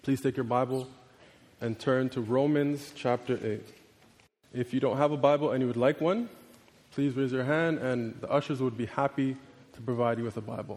Please take your Bible and turn to Romans chapter 8. If you don't have a Bible and you would like one, please raise your hand and the ushers would be happy to provide you with a Bible.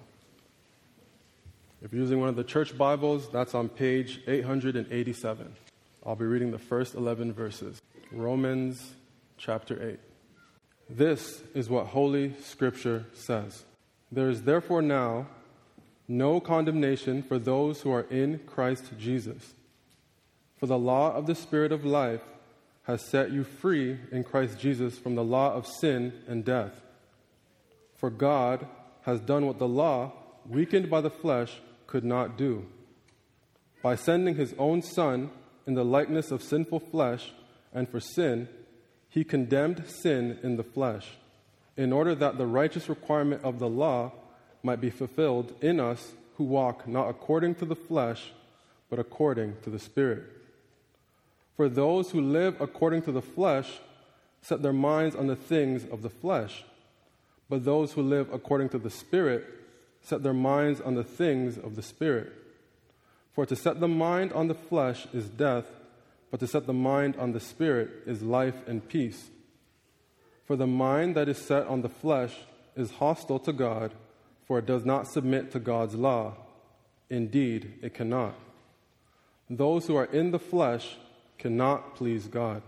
If you're using one of the church Bibles, that's on page 887. I'll be reading the first 11 verses. Romans chapter 8. This is what Holy Scripture says. There is therefore now no condemnation for those who are in Christ Jesus. For the law of the Spirit of life has set you free in Christ Jesus from the law of sin and death. For God has done what the law, weakened by the flesh, could not do. By sending his own Son in the likeness of sinful flesh, and for sin, he condemned sin in the flesh, in order that the righteous requirement of the law might be fulfilled in us who walk not according to the flesh, but according to the Spirit. For those who live according to the flesh set their minds on the things of the flesh, but those who live according to the Spirit set their minds on the things of the Spirit. For to set the mind on the flesh is death, but to set the mind on the Spirit is life and peace. For the mind that is set on the flesh is hostile to God, for it does not submit to God's law. Indeed, it cannot. Those who are in the flesh cannot please God.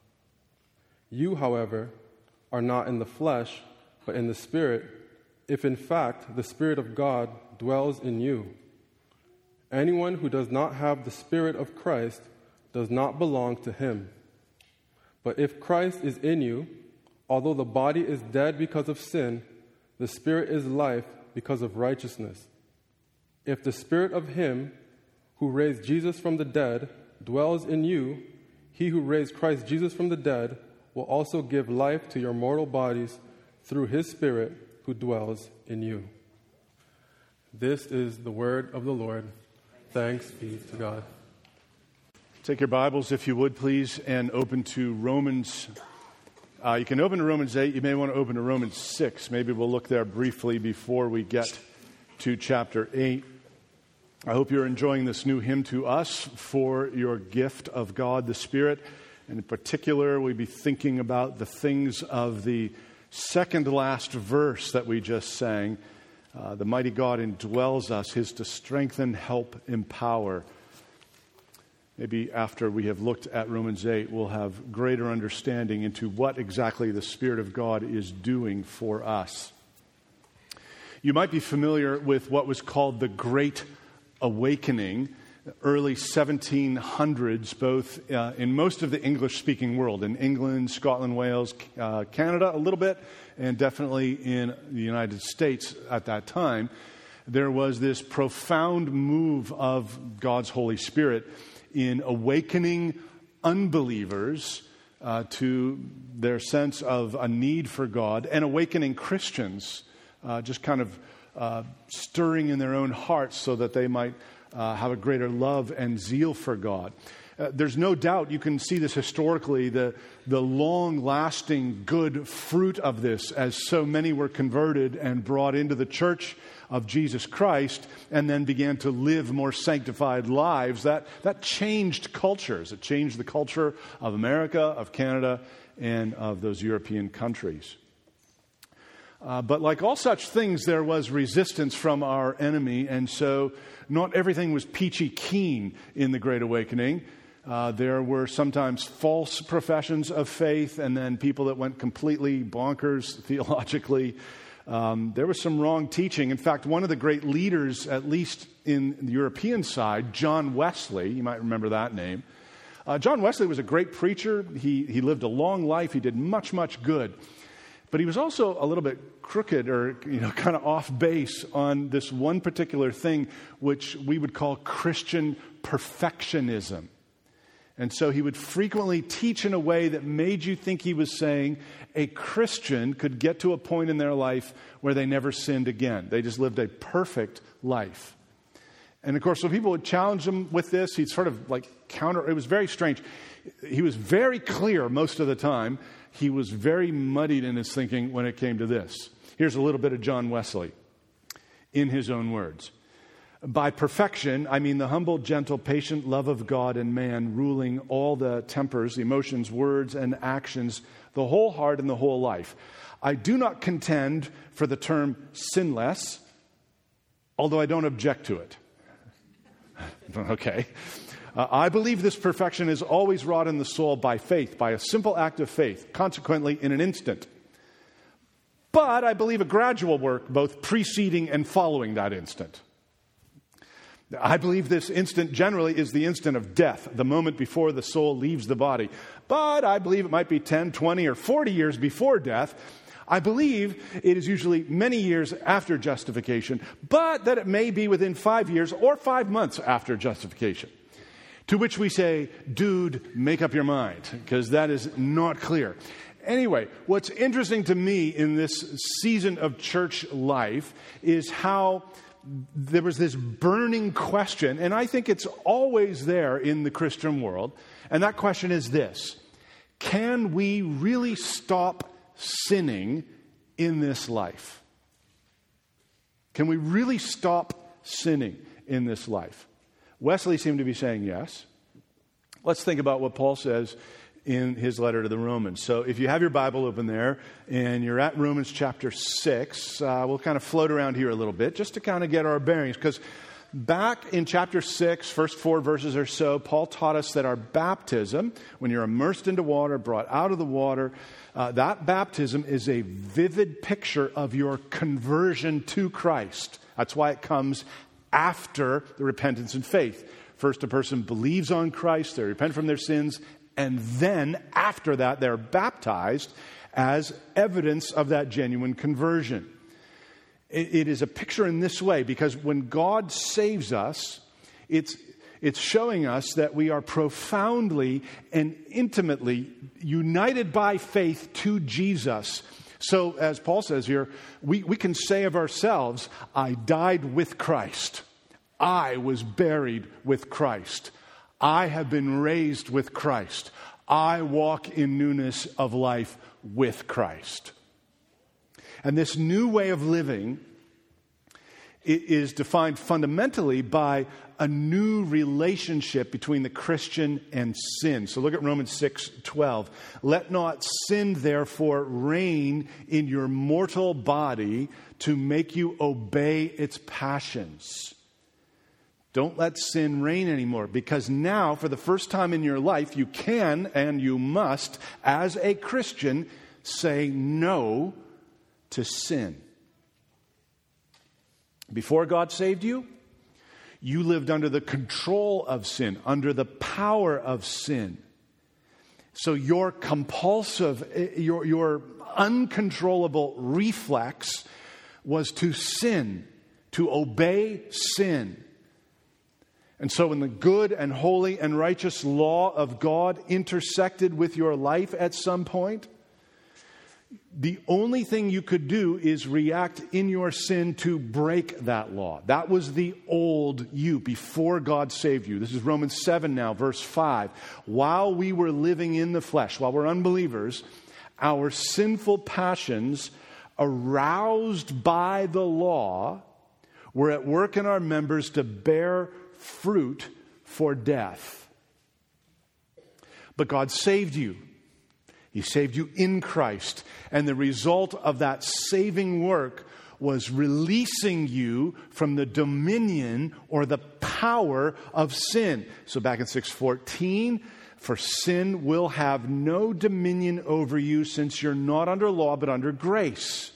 You, however, are not in the flesh, but in the Spirit, if in fact the Spirit of God dwells in you. Anyone who does not have the Spirit of Christ does not belong to him. But if Christ is in you, although the body is dead because of sin, the Spirit is life because of righteousness. If the Spirit of him who raised Jesus from the dead dwells in you, he who raised Christ Jesus from the dead will also give life to your mortal bodies through his Spirit who dwells in you. This is the word of the Lord. Thanks be to God. Take your Bibles, if you would, please, and open to Romans. You can open to Romans 8. You may want to open to Romans 6. Maybe we'll look there briefly before we get to chapter 8. I hope you're enjoying this new hymn to us for your gift of God the Spirit. And in particular, we'll be thinking about the things of the second last verse that we just sang. The mighty God indwells us, his to strengthen, help, empower. Maybe after we have looked at Romans 8, we'll have greater understanding into what exactly the Spirit of God is doing for us. You might be familiar with what was called the Great Awakening, early 1700s, both in most of the English-speaking world, in England, Scotland, Wales, Canada a little bit, and definitely in the United States at that time. There was this profound move of God's Holy Spirit in awakening unbelievers to their sense of a need for God, and awakening Christians, just kind of stirring in their own hearts so that they might have a greater love and zeal for God. There's no doubt, you can see this historically, the long-lasting good fruit of this, as so many were converted and brought into the church of Jesus Christ and then began to live more sanctified lives. That changed cultures. It changed the culture of America, of Canada, and of those European countries. But like all such things, there was resistance from our enemy, and so not everything was peachy keen in the Great Awakening. There were sometimes false professions of faith, and then people that went completely bonkers theologically. There was some wrong teaching. In fact, one of the great leaders, at least in the European side, John Wesley, you might remember that name. John Wesley was a great preacher. He lived a long life. He did much, much good. But he was also a little bit crooked, or kind of off base on this one particular thing, which we would call Christian perfectionism. And so he would frequently teach in a way that made you think he was saying a Christian could get to a point in their life where they never sinned again. They just lived a perfect life. And of course, when people would challenge him with this, he'd sort of like counter. It was very strange. He was very clear most of the time. He was very muddied in his thinking when it came to this. Here's a little bit of John Wesley in his own words. By perfection, I mean the humble, gentle, patient love of God and man, ruling all the tempers, the emotions, words, and actions, the whole heart and the whole life. I do not contend for the term sinless, although I don't object to it. Okay. I believe this perfection is always wrought in the soul by faith, by a simple act of faith, consequently in an instant. But I believe a gradual work, both preceding and following that instant. I believe this instant generally is the instant of death, the moment before the soul leaves the body. But I believe it might be 10, 20, or 40 years before death. I believe it is usually many years after justification, but that it may be within 5 years or 5 months after justification. To which we say, dude, make up your mind, because that is not clear. Anyway, what's interesting to me in this season of church life is how there was this burning question, and I think it's always there in the Christian world, and that question is this: can we really stop sinning in this life? Can we really stop sinning in this life? Wesley seemed to be saying yes. Let's think about what Paul says in his letter to the Romans. So if you have your Bible open there and you're at Romans chapter 6, we'll kind of float around here a little bit just to kind of get our bearings. Because back in chapter 6, first 4 verses or so, Paul taught us that our baptism, when you're immersed into water, brought out of the water, that baptism is a vivid picture of your conversion to Christ. That's why it comes after the repentance and faith. First, a person believes on Christ, they repent from their sins, and then after that, they're baptized as evidence of that genuine conversion. It is a picture in this way, because when God saves us, it's showing us that we are profoundly and intimately united by faith to Jesus. So, as Paul says here, we can say of ourselves, I died with Christ. I was buried with Christ. I have been raised with Christ. I walk in newness of life with Christ. And this new way of living is defined fundamentally by a new relationship between the Christian and sin. So look at Romans 6:12. Let not sin, therefore, reign in your mortal body to make you obey its passions. Don't let sin reign anymore, because now, for the first time in your life, you can and you must, as a Christian, say no to sin. Before God saved you, you lived under the control of sin, under the power of sin. So your compulsive, your uncontrollable reflex was to sin, to obey sin. And so when the good and holy and righteous law of God intersected with your life at some point, the only thing you could do is react in your sin to break that law. That was the old you before God saved you. This is Romans 7 now, verse 5. While we were living in the flesh, while we're unbelievers, our sinful passions, aroused by the law, were at work in our members to bear fruit for death. But God saved you. He saved you in Christ. And the result of that saving work was releasing you from the dominion or the power of sin. So back in 6:14, for sin will have no dominion over you, since you're not under law but under grace.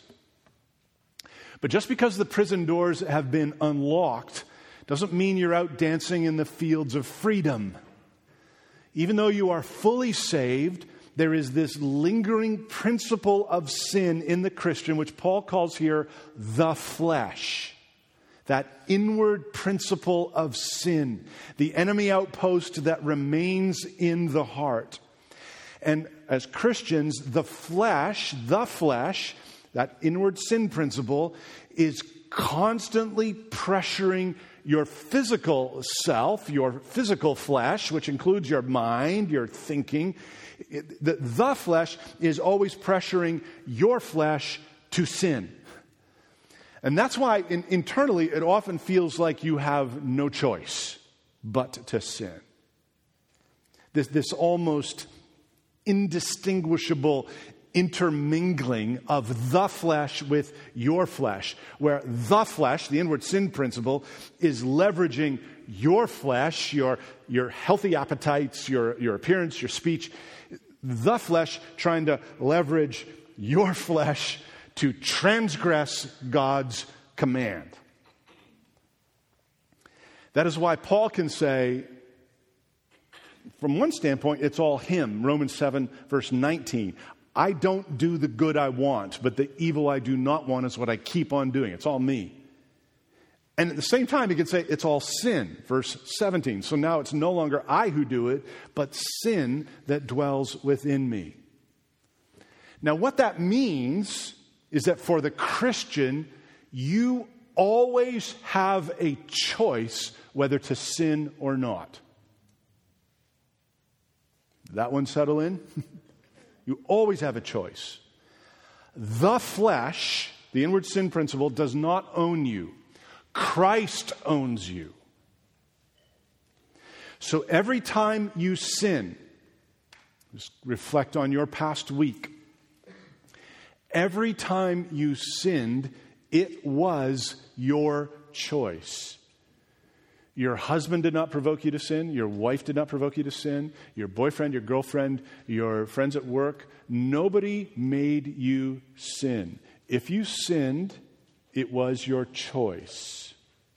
But just because the prison doors have been unlocked doesn't mean you're out dancing in the fields of freedom. Even though you are fully saved, there is this lingering principle of sin in the Christian, which Paul calls here the flesh. That inward principle of sin, the enemy outpost that remains in the heart. And as Christians, the flesh, that inward sin principle, is constantly pressuring your physical self, your physical flesh, which includes your mind, your thinking. The flesh is always pressuring your flesh to sin. And that's why internally it often feels like you have no choice but to sin. This almost indistinguishable intermingling of the flesh with your flesh, where the flesh, the inward sin principle, is leveraging your flesh, your healthy appetites, your appearance, your speech, the flesh trying to leverage your flesh to transgress God's command. That is why Paul can say, from one standpoint, it's all him. Romans 7, verse 19. I don't do the good I want, but the evil I do not want is what I keep on doing. It's all me. And at the same time, he can say it's all sin. Verse 17. So now it's no longer I who do it, but sin that dwells within me. Now what that means is that for the Christian, you always have a choice whether to sin or not. Did that one settle in? You always have a choice. The flesh, the inward sin principle, does not own you. Christ owns you. So every time you sin, just reflect on your past week. Every time you sinned, it was your choice. Your husband did not provoke you to sin. Your wife did not provoke you to sin. Your boyfriend, your girlfriend, your friends at work. Nobody made you sin. If you sinned, it was your choice.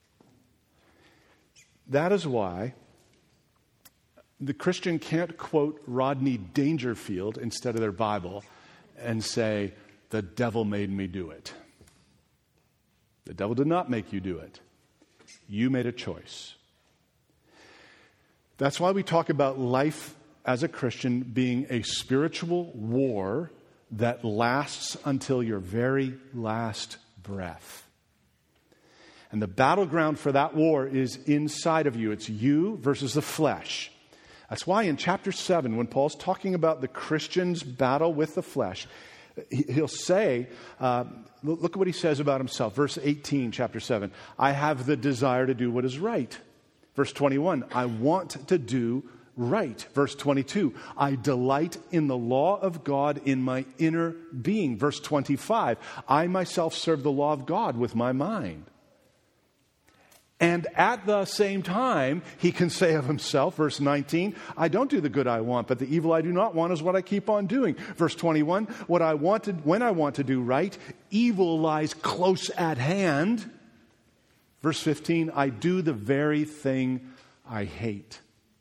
That is why the Christian can't quote Rodney Dangerfield instead of their Bible and say, the devil made me do it. The devil did not make you do it. You made a choice. That's why we talk about life as a Christian being a spiritual war that lasts until your very last breath. And the battleground for that war is inside of you. It's you versus the flesh. That's why in chapter 7, when Paul's talking about the Christian's battle with the flesh, he'll say, look at what he says about himself. Verse 18, chapter 7. I have the desire to do what is right. Verse 21, I want to do right. Verse 22, I delight in the law of God in my inner being. Verse 25, I myself serve the law of God with my mind. And at the same time, he can say of himself, verse 19, I don't do the good I want, but the evil I do not want is what I keep on doing. Verse 21, when I want to do right, evil lies close at hand. Verse 15, I do the very thing I hate.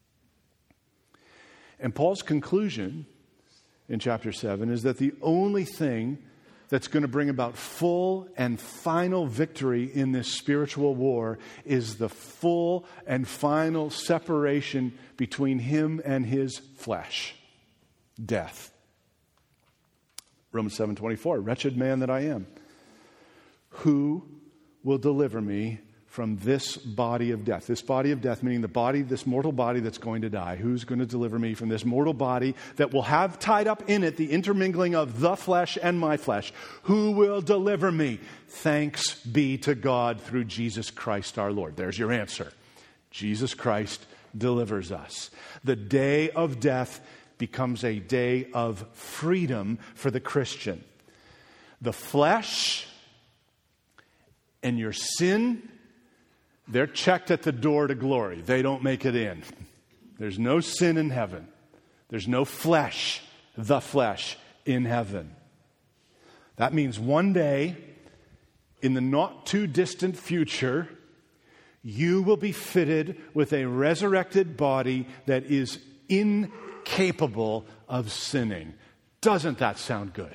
And Paul's conclusion in chapter 7 is that the only thing that's going to bring about full and final victory in this spiritual war is the full and final separation between him and his flesh. Death. Romans 7:24, wretched man that I am, who will deliver me from this body of death? This body of death, meaning the body, this mortal body that's going to die. Who's going to deliver me from this mortal body that will have tied up in it the intermingling of the flesh and my flesh? Who will deliver me? Thanks be to God through Jesus Christ our Lord. There's your answer. Jesus Christ delivers us. The day of death becomes a day of freedom for the Christian. The flesh and your sin, they're checked at the door to glory. They don't make it in. There's no sin in heaven. There's no flesh, the flesh, in heaven. That means one day, in the not too distant future, you will be fitted with a resurrected body that is incapable of sinning. Doesn't that sound good?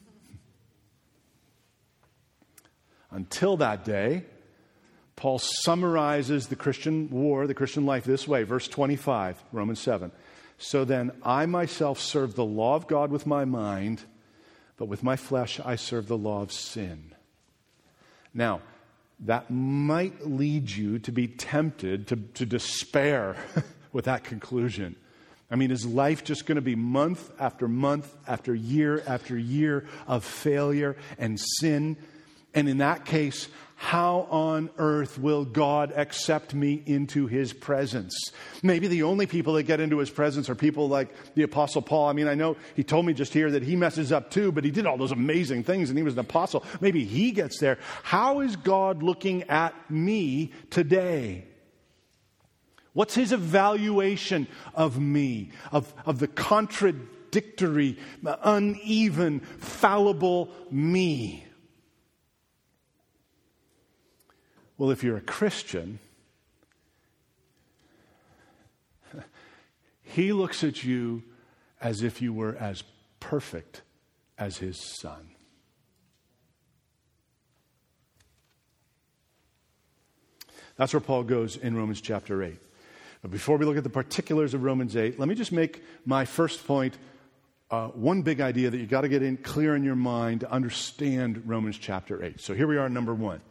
Until that day, Paul summarizes the Christian war, the Christian life this way. Verse 25, Romans 7. So then I myself serve the law of God with my mind, but with my flesh I serve the law of sin. Now, that might lead you to be tempted to despair with that conclusion. I mean, is life just going to be month after year of failure and sin? And in that case, how on earth will God accept me into his presence? Maybe the only people that get into his presence are people like the Apostle Paul. I mean, I know he told me just here that he messes up too, but he did all those amazing things and he was an apostle. Maybe he gets there. How is God looking at me today? What's his evaluation of me, of the contradictory, uneven, fallible me? Well, if you're a Christian, he looks at you as if you were as perfect as his Son. That's where Paul goes in Romans chapter 8. But before we look at the particulars of Romans 8, let me just make my first point one big idea that you've got to get clear in your mind to understand Romans chapter 8. So here we are, number 1.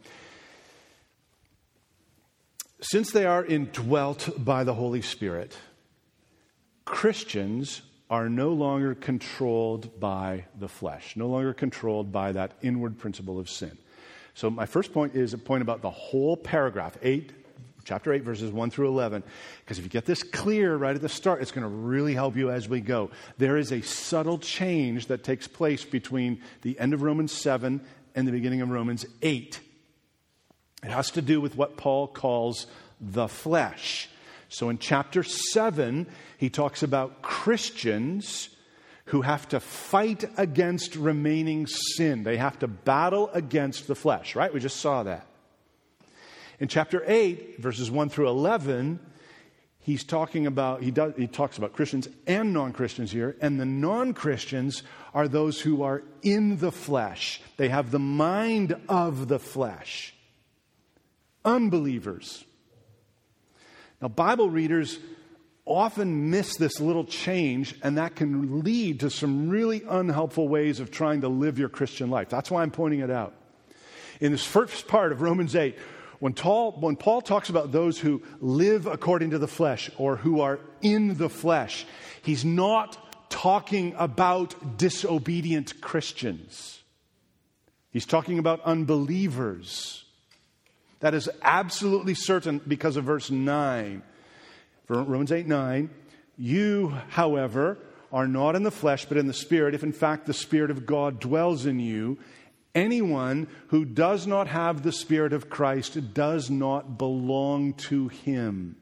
Since they are indwelt by the Holy Spirit, Christians are no longer controlled by the flesh, no longer controlled by that inward principle of sin. So my first point is a point about the whole paragraph, chapter 8, verses 1 through 11. Because if you get this clear right at the start, it's going to really help you as we go. There is a subtle change that takes place between the end of Romans 7 and the beginning of Romans 8. It has to do with what Paul calls the flesh. So in chapter 7, he talks about Christians who have to fight against remaining sin. They have to battle against the flesh, right? We just saw that. In chapter 8, verses 1 through 11, he talks about Christians and non-Christians here, and the non-Christians are those who are in the flesh. They have the mind of the flesh. Unbelievers. Now, Bible readers often miss this little change, and that can lead to some really unhelpful ways of trying to live your Christian life. That's why I'm pointing it out. In this first part of Romans 8, when Paul talks about those who live according to the flesh or who are in the flesh, he's not talking about disobedient Christians. He's talking about unbelievers. That is absolutely certain because of verse 9. Romans 8:9. You, however, are not in the flesh, but in the Spirit, if in fact the Spirit of God dwells in you. Anyone who does not have the Spirit of Christ does not belong to him.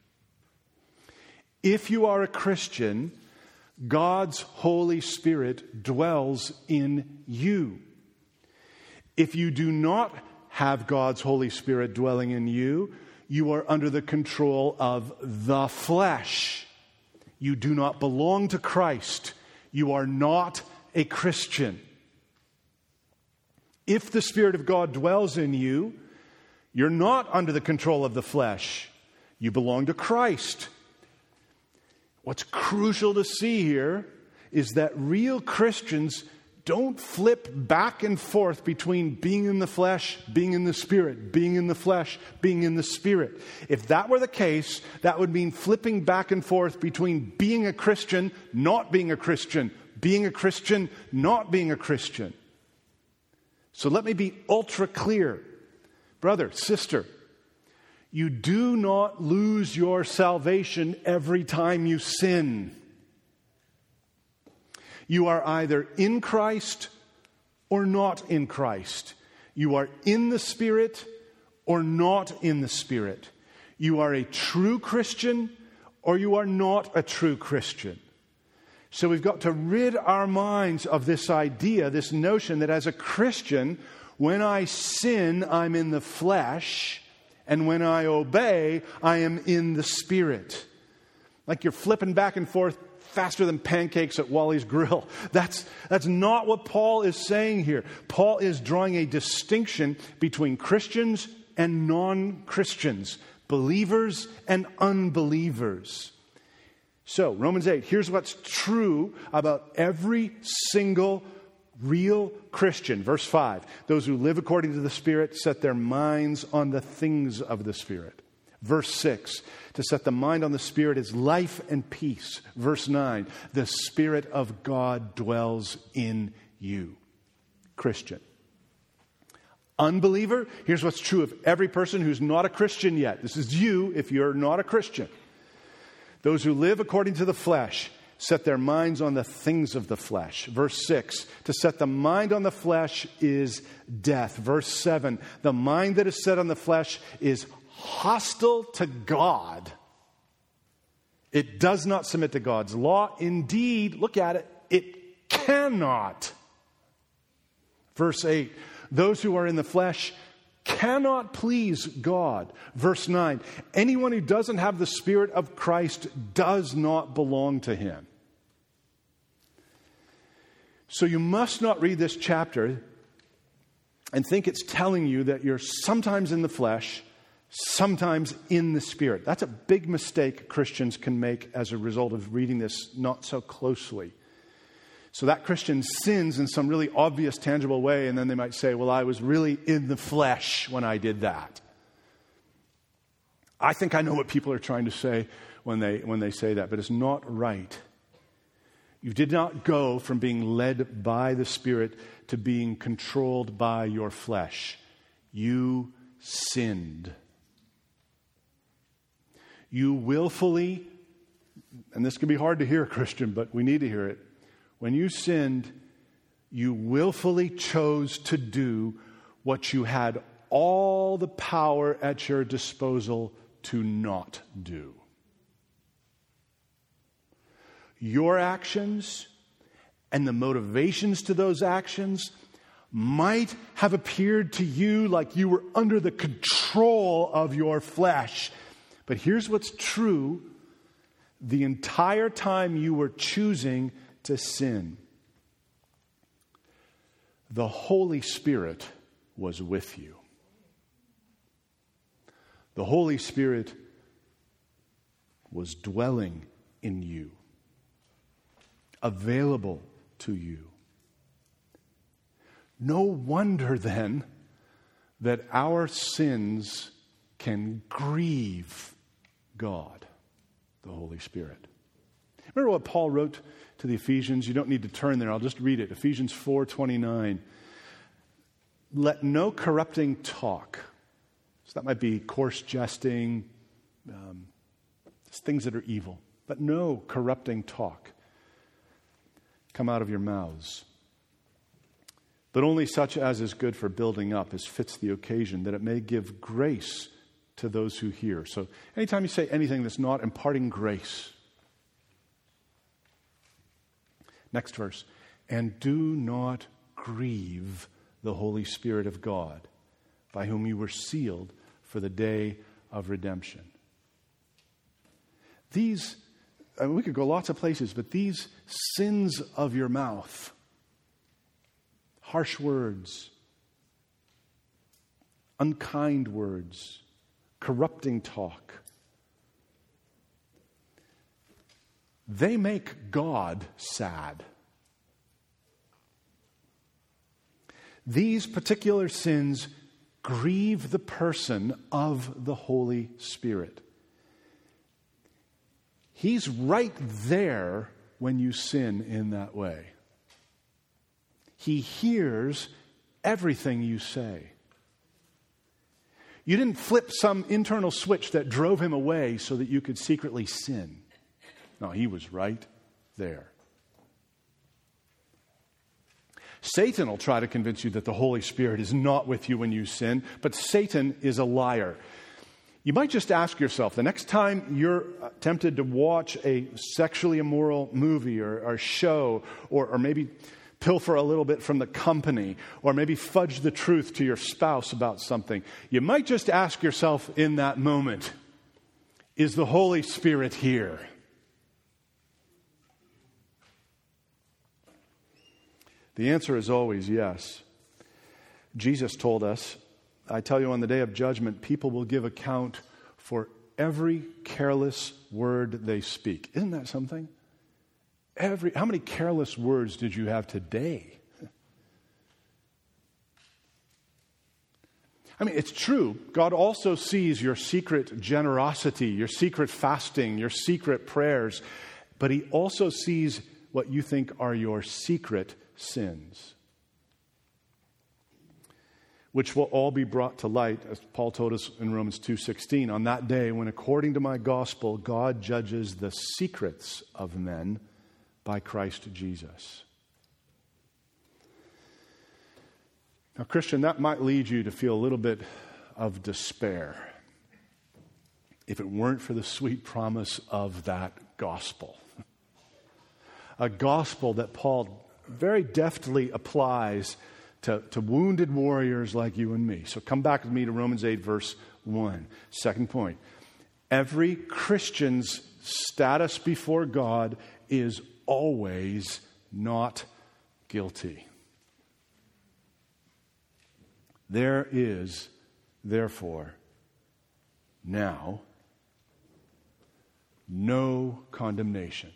If you are a Christian, God's Holy Spirit dwells in you. If you do not have God's Holy Spirit dwelling in you, you are under the control of the flesh. You do not belong to Christ. You are not a Christian. If the Spirit of God dwells in you, you're not under the control of the flesh. You belong to Christ. What's crucial to see here is that real Christians don't flip back and forth between being in the flesh, being in the Spirit, being in the flesh, being in the Spirit. If that were the case, that would mean flipping back and forth between being a Christian, not being a Christian, being a Christian, not being a Christian. So let me be ultra clear. Brother, sister, you do not lose your salvation every time you sin. You are either in Christ or not in Christ. You are in the Spirit or not in the Spirit. You are a true Christian or you are not a true Christian. So we've got to rid our minds of this idea, this notion that as a Christian, when I sin, I'm in the flesh, and when I obey, I am in the Spirit. Like you're flipping back and forth faster than pancakes at Wally's Grill. That's not what Paul is saying here. Paul is drawing a distinction between Christians and non-Christians, believers and unbelievers. So, Romans 8, here's what's true about every single real Christian. Verse 5, those who live according to the Spirit set their minds on the things of the Spirit. Verse 6, to set the mind on the Spirit is life and peace. Verse 9, the Spirit of God dwells in you. Christian. Unbeliever, here's what's true of every person who's not a Christian yet. This is you if you're not a Christian. Those who live according to the flesh set their minds on the things of the flesh. Verse 6, to set the mind on the flesh is death. Verse 7, the mind that is set on the flesh is hostile to God. It does not submit to God's law. Indeed, look at it, it cannot. Verse 8, those who are in the flesh cannot please God. Verse 9, anyone who doesn't have the Spirit of Christ does not belong to him. So you must not read this chapter and think it's telling you that you're sometimes in the flesh, sometimes in the Spirit. That's a big mistake Christians can make as a result of reading this not so closely. So that Christian sins in some really obvious, tangible way, and then they might say, well, I was really in the flesh when I did that. I think I know what people are trying to say when they say that, but it's not right. You did not go from being led by the Spirit to being controlled by your flesh. You sinned. You willfully, and this can be hard to hear, Christian, but we need to hear it. When you sinned, you willfully chose to do what you had all the power at your disposal to not do. Your actions and the motivations to those actions might have appeared to you like you were under the control of your flesh. But here's what's true. The entire time you were choosing to sin, the Holy Spirit was with you. The Holy Spirit was dwelling in you, available to you. No wonder then that our sins can grieve God, the Holy Spirit. Remember what Paul wrote to the Ephesians? You don't need to turn there. I'll just read it. Ephesians 4:29. Let no corrupting talk. So that might be coarse jesting, things that are evil. But no corrupting talk come out of your mouths, but only such as is good for building up, as fits the occasion, that it may give grace to those who hear. So anytime you say anything that's not imparting grace. Next verse. And do not grieve the Holy Spirit of God, by whom you were sealed for the day of redemption. These, we could go lots of places, but these sins of your mouth, harsh words, unkind words, corrupting talk, they make God sad. These particular sins grieve the person of the Holy Spirit. He's right there when you sin in that way. He hears everything you say. You didn't flip some internal switch that drove him away so that you could secretly sin. No, he was right there. Satan will try to convince you that the Holy Spirit is not with you when you sin, but Satan is a liar. You might just ask yourself, the next time you're tempted to watch a sexually immoral movie or show, or maybe pilfer a little bit from the company, or maybe fudge the truth to your spouse about something, you might just ask yourself in that moment, is the Holy Spirit here? The answer is always yes. Jesus told us, I tell you, on the day of judgment, people will give account for every careless word they speak. Isn't that something? How many careless words did you have today? I mean, it's true. God also sees your secret generosity, your secret fasting, your secret prayers, but He also sees what you think are your secret sins. which will all be brought to light, as Paul told us in Romans 2:16, on that day when, according to my gospel, God judges the secrets of men by Christ Jesus. Now, Christian, that might lead you to feel a little bit of despair if it weren't for the sweet promise of that gospel. A gospel that Paul very deftly applies to wounded warriors like you and me. So come back with me to Romans 8, verse 1. Second point. Every Christian's status before God is always not guilty. There is, therefore, now no condemnation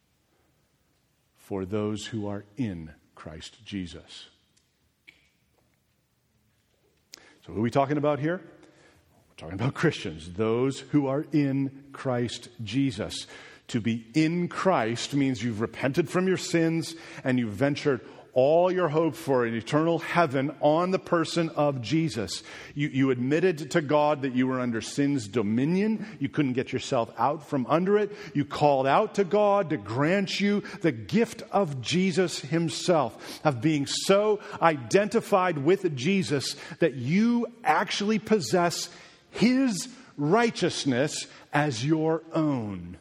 for those who are in Christ Jesus. So who are we talking about here? We're talking about Christians, those who are in Christ Jesus. To be in Christ means you've repented from your sins and you've ventured all your hope for an eternal heaven on the person of Jesus. You admitted to God that you were under sin's dominion. You couldn't get yourself out from under it. You called out to God to grant you the gift of Jesus himself, of being so identified with Jesus that you actually possess his righteousness as your own.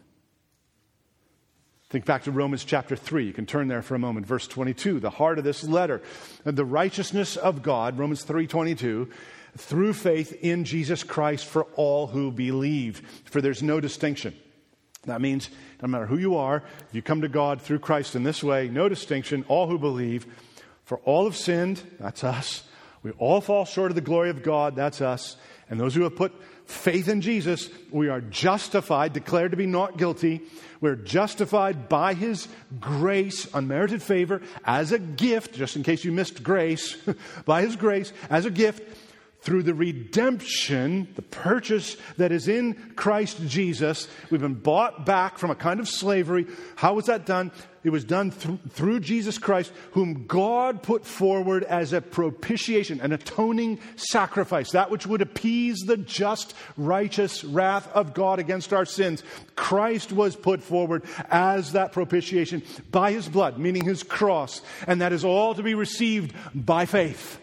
Think back to Romans chapter 3. You can turn there for a moment. Verse 22, the heart of this letter. The righteousness of God, Romans 3:22, through faith in Jesus Christ for all who believe. For there's no distinction. That means no matter who you are, if you come to God through Christ in this way, no distinction, all who believe. For all have sinned, that's us. We all fall short of the glory of God, that's us. And those who have put faith in Jesus, we are justified, declared to be not guilty. We're justified by his grace, unmerited favor, as a gift, just in case you missed grace, by his grace, as a gift, through the redemption, the purchase that is in Christ Jesus. We've been bought back from a kind of slavery. How was that done? It was done through Jesus Christ, whom God put forward as a propitiation, an atoning sacrifice, that which would appease the just, righteous wrath of God against our sins. Christ was put forward as that propitiation by his blood, meaning his cross, and that is all to be received by faith.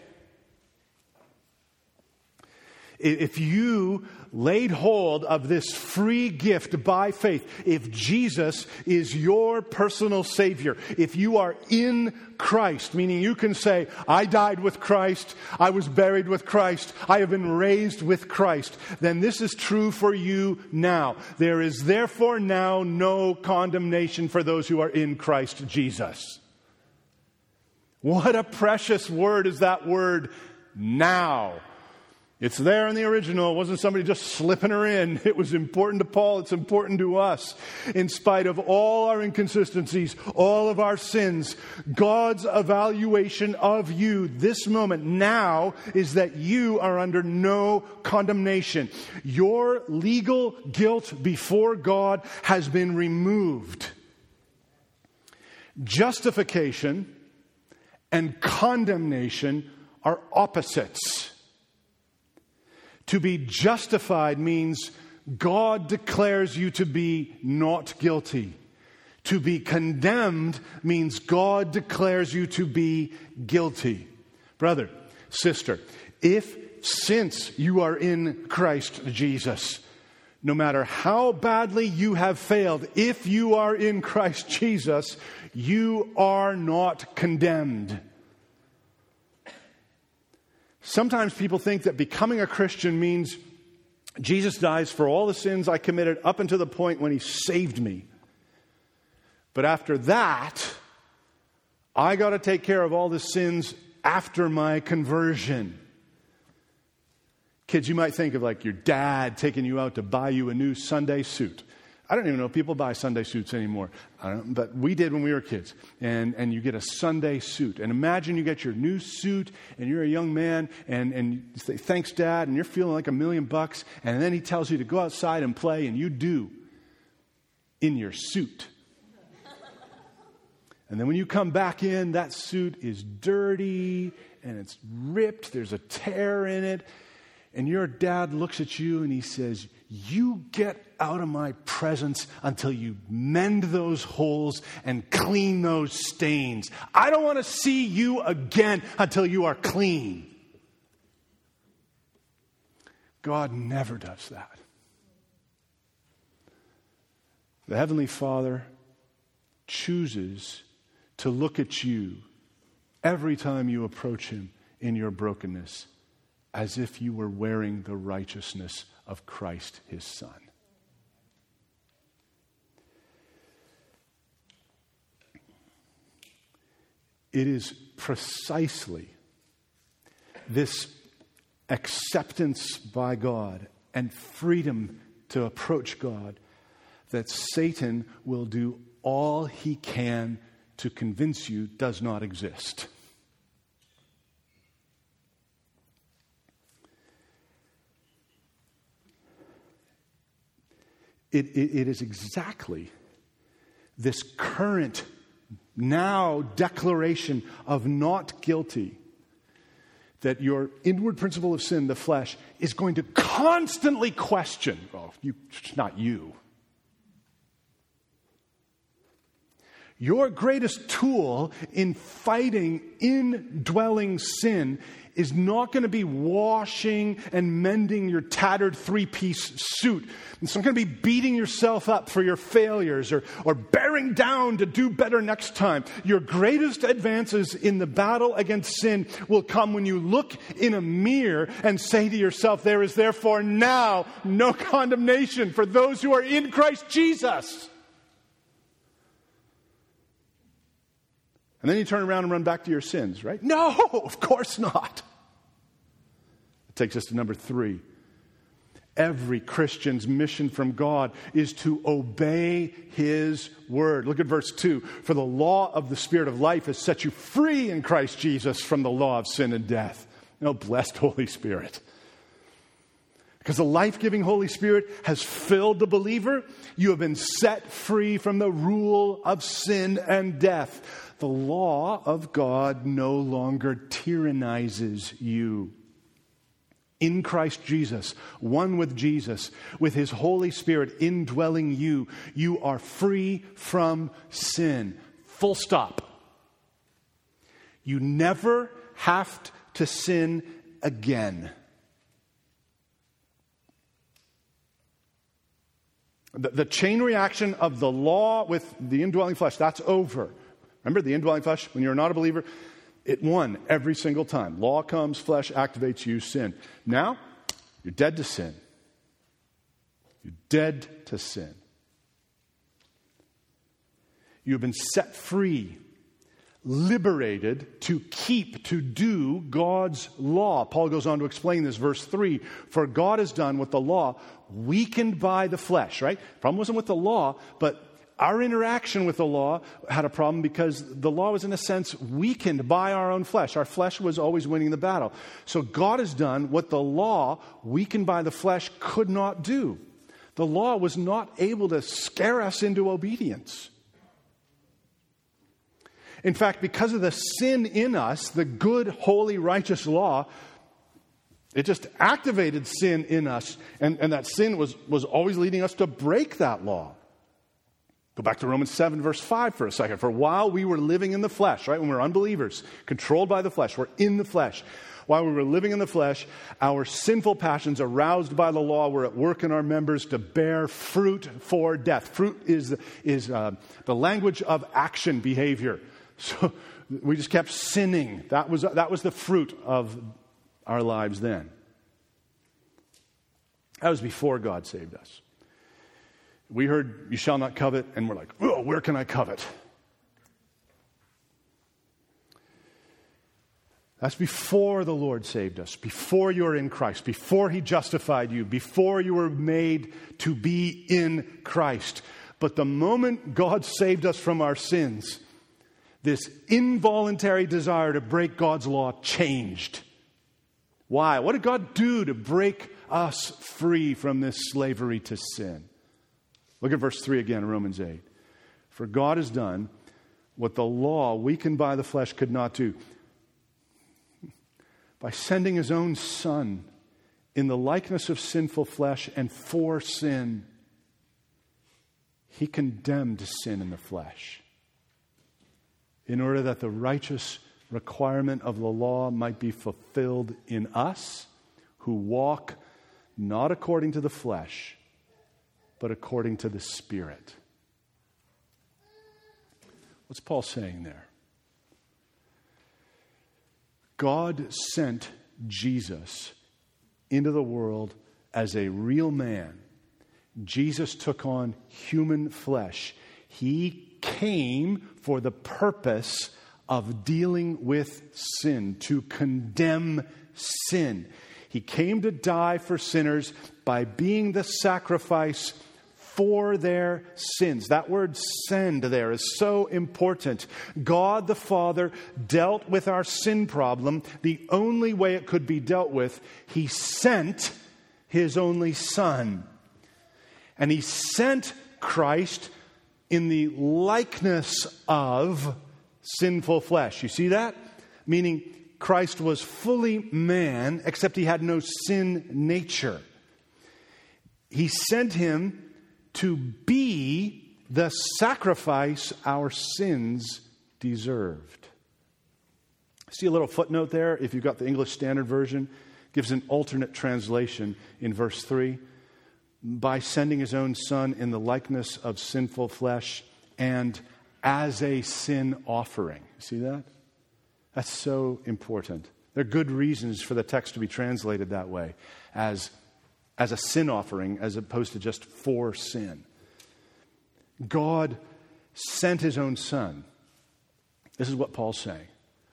If you laid hold of this free gift by faith, if Jesus is your personal Savior, if you are in Christ, meaning you can say, I died with Christ, I was buried with Christ, I have been raised with Christ, then this is true for you now. There is therefore now no condemnation for those who are in Christ Jesus. What a precious word is that word, now. It's there in the original. It wasn't somebody just slipping her in. It was important to Paul. It's important to us. In spite of all our inconsistencies, all of our sins, God's evaluation of you this moment now is that you are under no condemnation. Your legal guilt before God has been removed. Justification and condemnation are opposites. To be justified means God declares you to be not guilty. To be condemned means God declares you to be guilty. Brother, sister, since you are in Christ Jesus, no matter how badly you have failed, if you are in Christ Jesus, you are not condemned. Sometimes people think that becoming a Christian means Jesus dies for all the sins I committed up until the point when he saved me. But after that, I got to take care of all the sins after my conversion. Kids, you might think of like your dad taking you out to buy you a new Sunday suit. I don't even know if people buy Sunday suits anymore. But we did when we were kids. And you get a Sunday suit. And imagine you get your new suit and you're a young man and you say, thanks, Dad, and you're feeling like $1 million. And then he tells you to go outside and play, and you do in your suit. And then when you come back in, that suit is dirty and it's ripped. There's a tear in it. And your dad looks at you and he says, you get out of my presence until you mend those holes and clean those stains. I don't want to see you again until you are clean. God never does that. The Heavenly Father chooses to look at you every time you approach Him in your brokenness as if you were wearing the righteousness of Christ, His Son. It is precisely this acceptance by God and freedom to approach God that Satan will do all he can to convince you does not exist. It is exactly this current now declaration of not guilty that your inward principle of sin, the flesh, is going to constantly question. Oh, it's not you. Your greatest tool in fighting indwelling sin is not going to be washing and mending your tattered three-piece suit. It's not going to be beating yourself up for your failures or bearing down to do better next time. Your greatest advances in the battle against sin will come when you look in a mirror and say to yourself, there is therefore now no condemnation for those who are in Christ Jesus. And then you turn around and run back to your sins, right? No, of course not. It takes us to number 3. Every Christian's mission from God is to obey His word. Look at verse 2. For the law of the Spirit of life has set you free in Christ Jesus from the law of sin and death. Oh, blessed Holy Spirit. Because the life-giving Holy Spirit has filled the believer, you have been set free from the rule of sin and death. The law of God no longer tyrannizes you. In Christ Jesus, one with Jesus, with His Holy Spirit indwelling you, you are free from sin. Full stop. You never have to sin again. The chain reaction of the law with the indwelling flesh, that's over. Remember, the indwelling flesh, when you're not a believer, it won every single time. Law comes, flesh activates you, sin. Now, you're dead to sin. You're dead to sin. You have been set free, liberated to keep, to do God's law. Paul goes on to explain this, verse 3. For God has done what the law, weakened by the flesh, right? The problem wasn't with the law, but our interaction with the law had a problem because the law was, in a sense, weakened by our own flesh. Our flesh was always winning the battle. So God has done what the law, weakened by the flesh, could not do. The law was not able to scare us into obedience. In fact, because of the sin in us, the good, holy, righteous law, it just activated sin in us. And that sin was always leading us to break that law. Go back to Romans 7, verse 5 for a second. For while we were living in the flesh, right, when we were unbelievers, controlled by the flesh, we're in the flesh. While we were living in the flesh, our sinful passions aroused by the law were at work in our members to bear fruit for death. Fruit is the language of action behavior. So we just kept sinning. That was the fruit of our lives then. That was before God saved us. We heard, you shall not covet, and we're like, oh, where can I covet? That's before the Lord saved us, before you were in Christ, before He justified you, before you were made to be in Christ. But the moment God saved us from our sins, this involuntary desire to break God's law changed. Why? What did God do to break us free from this slavery to sin? Look at verse 3 again, Romans 8. For God has done what the law, weakened by the flesh, could not do. by sending his own Son in the likeness of sinful flesh and for sin. He condemned sin in the flesh in order that the righteous requirement of the law might be fulfilled in us who walk not according to the flesh, but according to the Spirit. What's Paul saying there? God sent Jesus into the world as a real man. Jesus took on human flesh. He came for the purpose of dealing with sin, to condemn sin. He came to die for sinners by being the sacrifice for their sins. That word "send" there is so important. God the Father dealt with our sin problem the only way it could be dealt with. He sent his only Son. And he sent Christ in the likeness of sinful flesh. You see that? Meaning Christ was fully man, except he had no sin nature. He sent him to be the sacrifice our sins deserved. See a little footnote there, if you've got the English Standard Version, gives an alternate translation in verse 3. By sending his own Son in the likeness of sinful flesh and as a sin offering. See that? That's so important. There are good reasons for the text to be translated that way, as a sin offering as opposed to just for sin. God sent his own Son. This is what Paul's saying.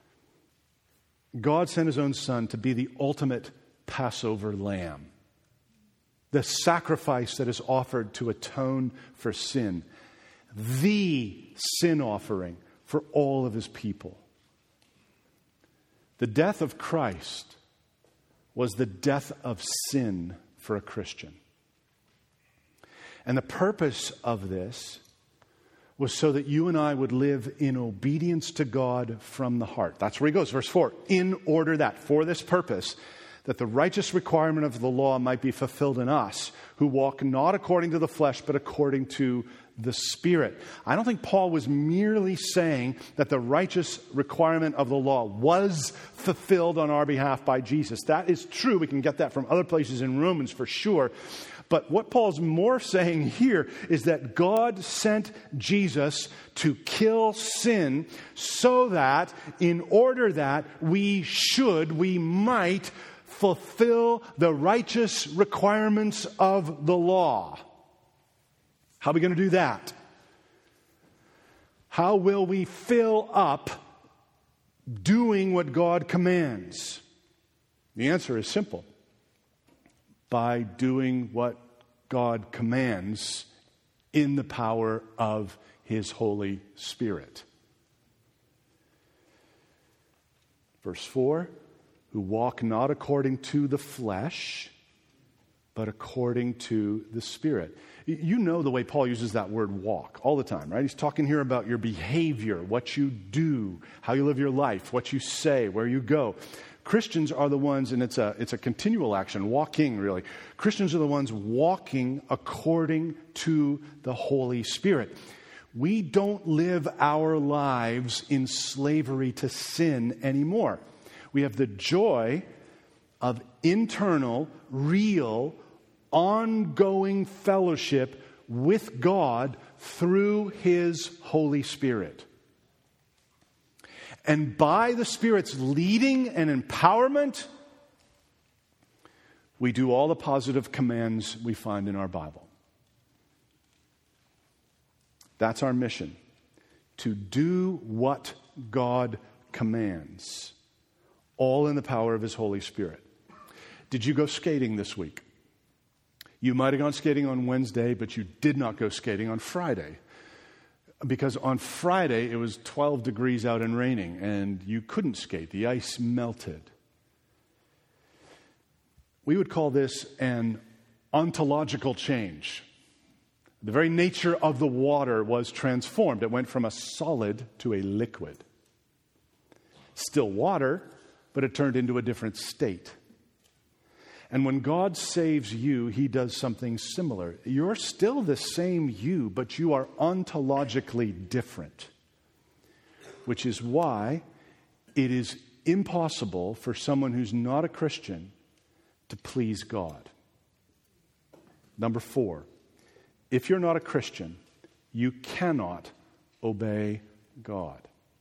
God sent his own Son to be the ultimate Passover lamb, the sacrifice that is offered to atone for sin, the sin offering for all of his people. The death of Christ was the death of sin for a Christian. And the purpose of this was so that you and I would live in obedience to God from the heart. That's where he goes, verse 4. In order that, for this purpose, that the righteous requirement of the law might be fulfilled in us, who walk not according to the flesh, but according to the Spirit. I don't think Paul was merely saying that the righteous requirement of the law was fulfilled on our behalf by Jesus. That is true. We can get that from other places in Romans for sure. But what Paul's more saying here is that God sent Jesus to kill sin so that in order that we might fulfill the righteous requirements of the law. How are we going to do that? How will we fill up doing what God commands? The answer is simple. By doing what God commands in the power of his Holy Spirit. Verse 4, who walk not according to the flesh, but according to the Spirit. You know the way Paul uses that word walk all the time, right? He's talking here about your behavior, what you do, how you live your life, what you say, where you go. Christians are the ones, and it's a continual action, walking really. Christians are the ones walking according to the Holy Spirit. We don't live our lives in slavery to sin anymore. We have the joy of internal, real, ongoing fellowship with God through his Holy Spirit. And by the Spirit's leading and empowerment, we do all the positive commands we find in our Bible. That's our mission, to do what God commands, all in the power of his Holy Spirit. Did you go skating this week? You might have gone skating on Wednesday, but you did not go skating on Friday. Because on Friday, it was 12 degrees out and raining, and you couldn't skate. The ice melted. We would call this an ontological change. The very nature of the water was transformed. It went from a solid to a liquid. Still water, but it turned into a different state. And when God saves you, he does something similar. You're still the same you, but you are ontologically different, which is why it is impossible for someone who's not a Christian to please God. Number 4, if you're not a Christian, you cannot obey God.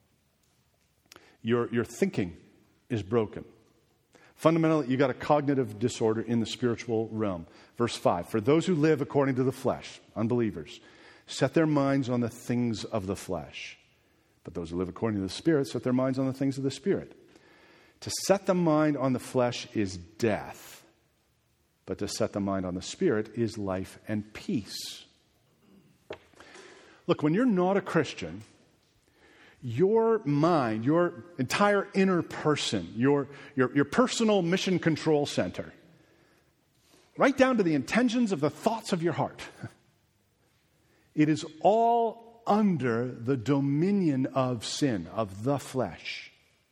Your thinking is broken. Fundamentally, you got a cognitive disorder in the spiritual realm. Verse 5, for those who live according to the flesh, unbelievers, set their minds on the things of the flesh. But those who live according to the Spirit set their minds on the things of the Spirit. To set the mind on the flesh is death, but to set the mind on the Spirit is life and peace. Look, when you're not a Christian, your mind, your entire inner person, your personal mission control center, right down to the intentions of the thoughts of your heart, it is all under the dominion of sin, of the flesh.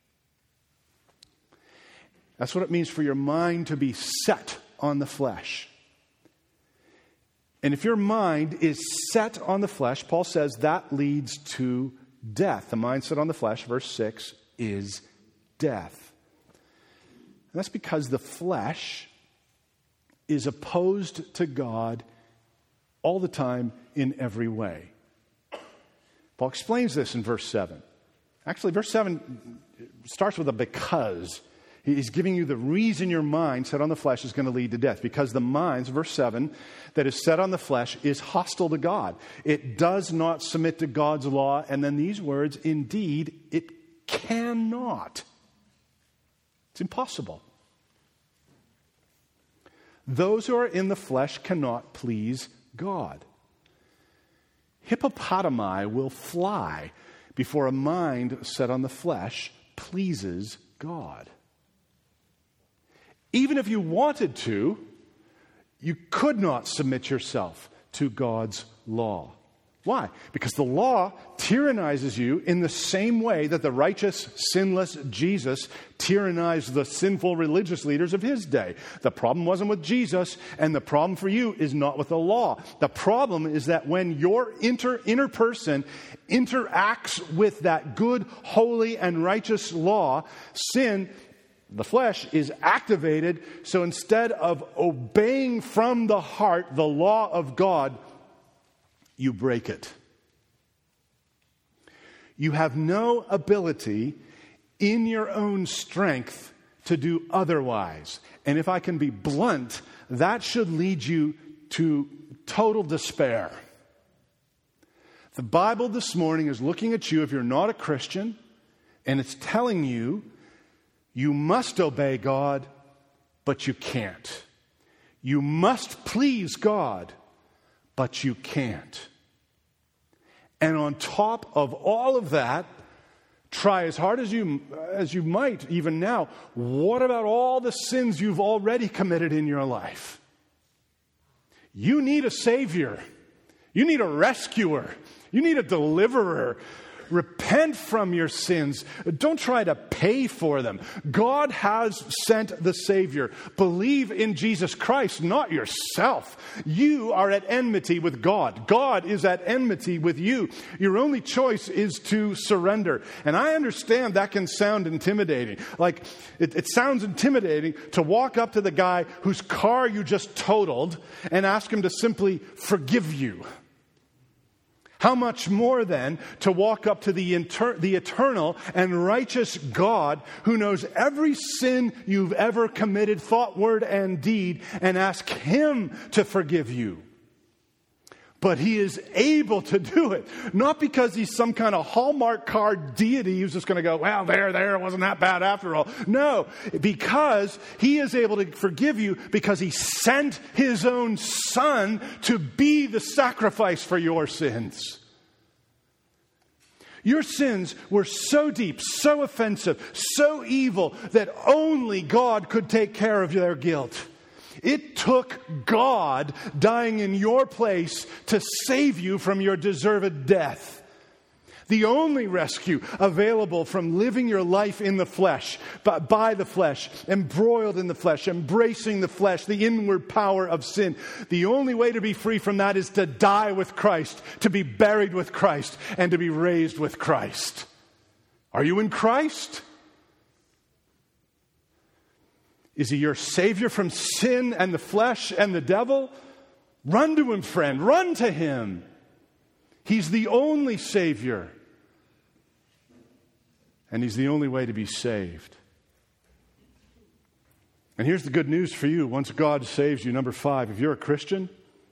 That's what it means for your mind to be set on the flesh. And if your mind is set on the flesh, Paul says that leads to death. The mind set on the flesh, verse 6, is death. And that's because the flesh is opposed to God all the time in every way. Paul explains this in verse 7. Actually, verse 7 starts with a because. He's giving you the reason your mind set on the flesh is going to lead to death. Because the mind, verse 7, that is set on the flesh is hostile to God. It does not submit to God's law. And then these words, indeed, it cannot. It's impossible. Those who are in the flesh cannot please God. Hippopotami will fly before a mind set on the flesh pleases God. Even if you wanted to, you could not submit yourself to God's law. Why? Because the law tyrannizes you in the same way that the righteous, sinless Jesus tyrannized the sinful religious leaders of his day. The problem wasn't with Jesus, and the problem for you is not with the law. The problem is that when your inner person interacts with that good, holy, and righteous law, sin, the flesh, is activated. So instead of obeying from the heart the law of God, you break it. You have no ability in your own strength to do otherwise. And if I can be blunt, that should lead you to total despair. The Bible this morning is looking at you if you're not a Christian, and it's telling you you must obey God, but you can't. You must please God, but you can't. And on top of all of that, try as hard as you might, even now, what about all the sins you've already committed in your life? You need a Savior. You need a rescuer. You need a deliverer. Repent from your sins. Don't try to pay for them. God has sent the Savior. Believe in Jesus Christ, not yourself. You are at enmity with God. God is at enmity with you. Your only choice is to surrender. And I understand that can sound intimidating. Like, it sounds intimidating to walk up to the guy whose car you just totaled and ask him to simply forgive you. How much more then to walk up to the eternal and righteous God who knows every sin you've ever committed, thought, word, and deed, and ask Him to forgive you. But He is able to do it. Not because He's some kind of Hallmark card deity who's just going to go, well, there, it wasn't that bad after all. No, because He is able to forgive you because He sent His own Son to be the sacrifice for your sins. Your sins were so deep, so offensive, so evil that only God could take care of their guilt. It took God dying in your place to save you from your deserved death. The only rescue available from living your life in the flesh, by the flesh, embroiled in the flesh, embracing the flesh, the inward power of sin. The only way to be free from that is to die with Christ, to be buried with Christ, and to be raised with Christ. Are you in Christ? Is he your Savior from sin and the flesh and the devil? Run to him, friend. Run to him. He's the only Savior. And he's the only way to be saved. And here's the good news for you. Once God saves you, number 5, if you're a Christian,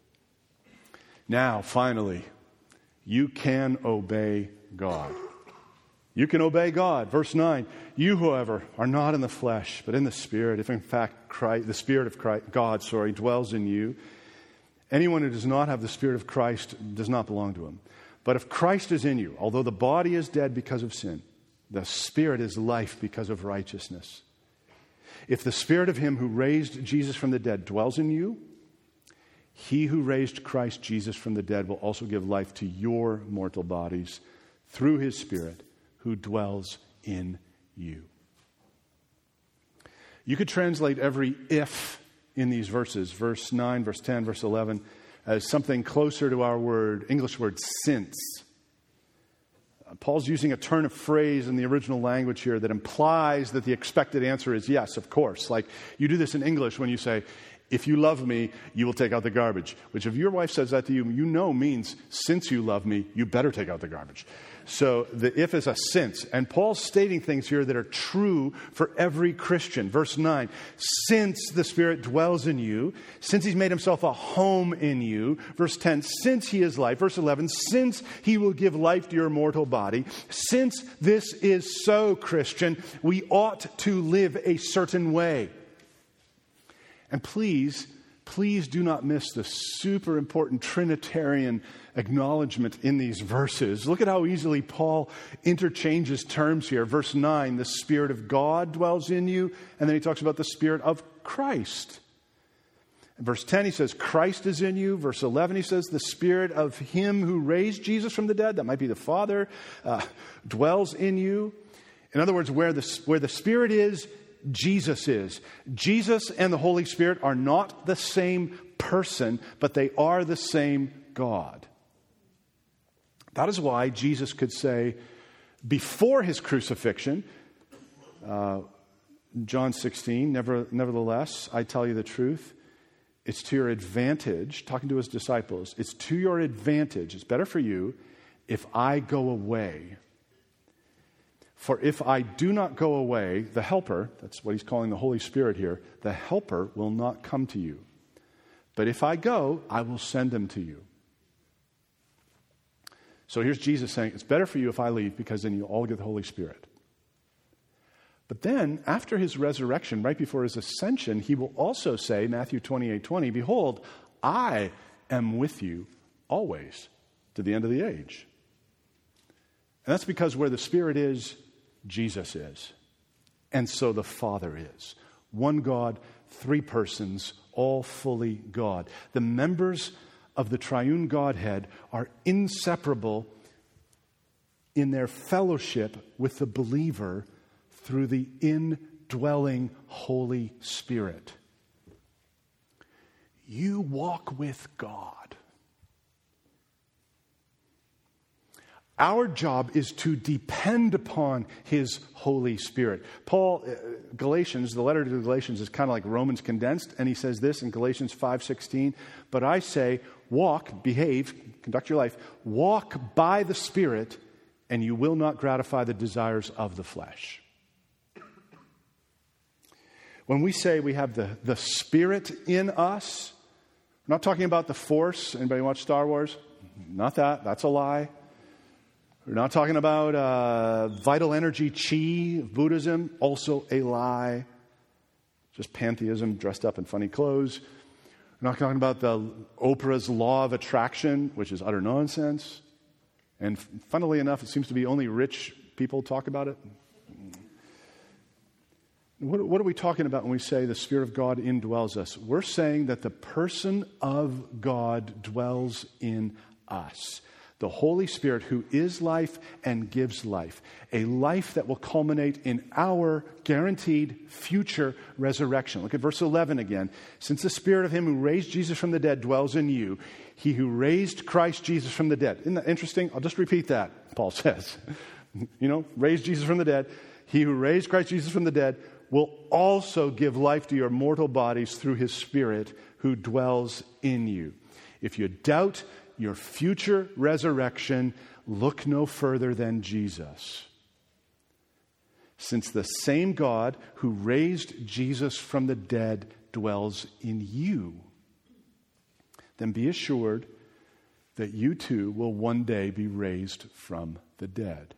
now, finally, you can obey God. You can obey God. Verse 9, you, however, are not in the flesh, but in the Spirit, if in fact the Spirit of God dwells in you. Anyone who does not have the Spirit of Christ does not belong to him. But if Christ is in you, although the body is dead because of sin, the Spirit is life because of righteousness. If the Spirit of him who raised Jesus from the dead dwells in you, he who raised Christ Jesus from the dead will also give life to your mortal bodies through his Spirit who dwells in you. You could translate every if in these verses, verse 9, verse 10, verse 11, as something closer to our English word since. Paul's using a turn of phrase in the original language here that implies that the expected answer is yes, of course. Like you do this in English when you say, if you love me, you will take out the garbage. Which if your wife says that to you, you know means since you love me, you better take out the garbage. So the if is a since. And Paul's stating things here that are true for every Christian. Verse 9, since the Spirit dwells in you, since he's made himself a home in you. Verse 10, since he is life. Verse 11, since he will give life to your mortal body. Since this is so, Christian, we ought to live a certain way. And please do not miss the super important Trinitarian acknowledgement in these verses. Look at how easily Paul interchanges terms here. Verse 9, the Spirit of God dwells in you. And then he talks about the Spirit of Christ. In verse 10, he says, Christ is in you. Verse 11, he says, the Spirit of him who raised Jesus from the dead, that might be the Father, dwells in you. In other words, where the Spirit is, Jesus is. Jesus and the Holy Spirit are not the same person, but they are the same God. That is why Jesus could say before his crucifixion, John 16, nevertheless, I tell you the truth, it's to your advantage, talking to his disciples, it's to your advantage, it's better for you if I go away. For if I do not go away, the Helper, that's what he's calling the Holy Spirit here, the Helper will not come to you. But if I go, I will send him to you. So here's Jesus saying, it's better for you if I leave because then you'll all get the Holy Spirit. But then, after his resurrection, right before his ascension, he will also say, Matthew 28:20, behold, I am with you always to the end of the age. And that's because where the Spirit is, Jesus is. And so the Father is. One God, three persons, all fully God. The members of the triune Godhead are inseparable in their fellowship with the believer through the indwelling Holy Spirit. You walk with God. Our job is to depend upon his Holy Spirit. Paul, Galatians, the letter to the Galatians is kind of like Romans condensed, and he says this in Galatians 5:16, but I say, walk, behave, conduct your life, walk by the Spirit, and you will not gratify the desires of the flesh. When we say we have the Spirit in us, we're not talking about the Force. Anybody watch Star Wars? Not that. That's a lie. We're not talking about vital energy chi of Buddhism, also a lie. Just pantheism dressed up in funny clothes. We're not talking about the Oprah's law of attraction, which is utter nonsense. And funnily enough, it seems to be only rich people talk about it. What are we talking about when we say the Spirit of God indwells us? We're saying that the person of God dwells in us. the Holy Spirit who is life and gives life. A life that will culminate in our guaranteed future resurrection. Look at verse 11 again. Since the Spirit of him who raised Jesus from the dead dwells in you, he who raised Christ Jesus from the dead. Isn't that interesting? I'll just repeat that, Paul says. Raised Jesus from the dead. He who raised Christ Jesus from the dead will also give life to your mortal bodies through his Spirit who dwells in you. If you doubt your future resurrection, look no further than Jesus. Since the same God who raised Jesus from the dead dwells in you, then be assured that you too will one day be raised from the dead.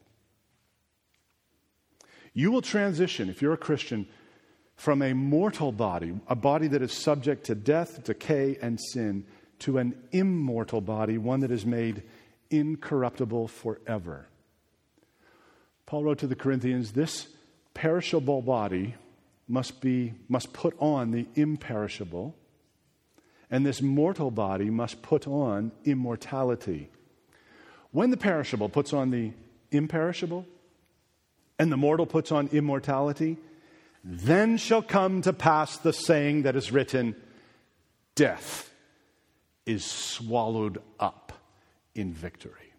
You will transition, if you're a Christian, from a mortal body, a body that is subject to death, decay, and sin, to an immortal body, one that is made incorruptible forever. Paul wrote to the Corinthians, this perishable body must put on the imperishable, and this mortal body must put on immortality. When the perishable puts on the imperishable, and the mortal puts on immortality, then shall come to pass the saying that is written, death is swallowed up in victory.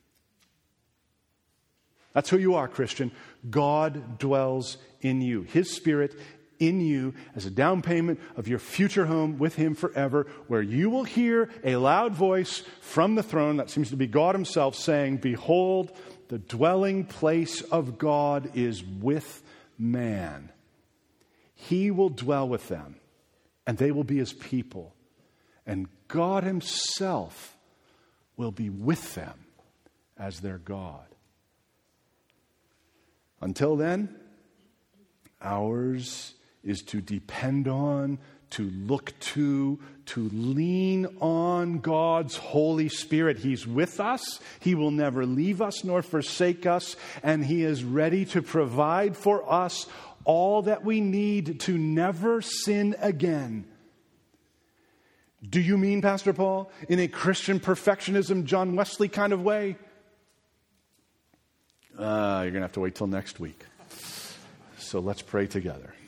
That's who you are, Christian. God dwells in you. His Spirit in you as a down payment of your future home with him forever, where you will hear a loud voice from the throne, that seems to be God himself, saying, behold, the dwelling place of God is with man. He will dwell with them, and they will be his people. And God himself will be with them as their God. Until then, ours is to depend on, to look to lean on God's Holy Spirit. He's with us. He will never leave us nor forsake us. And he is ready to provide for us all that we need to never sin again. Do you mean, Pastor Paul, in a Christian perfectionism, John Wesley kind of way? You're going to have to wait till next week. So let's pray together.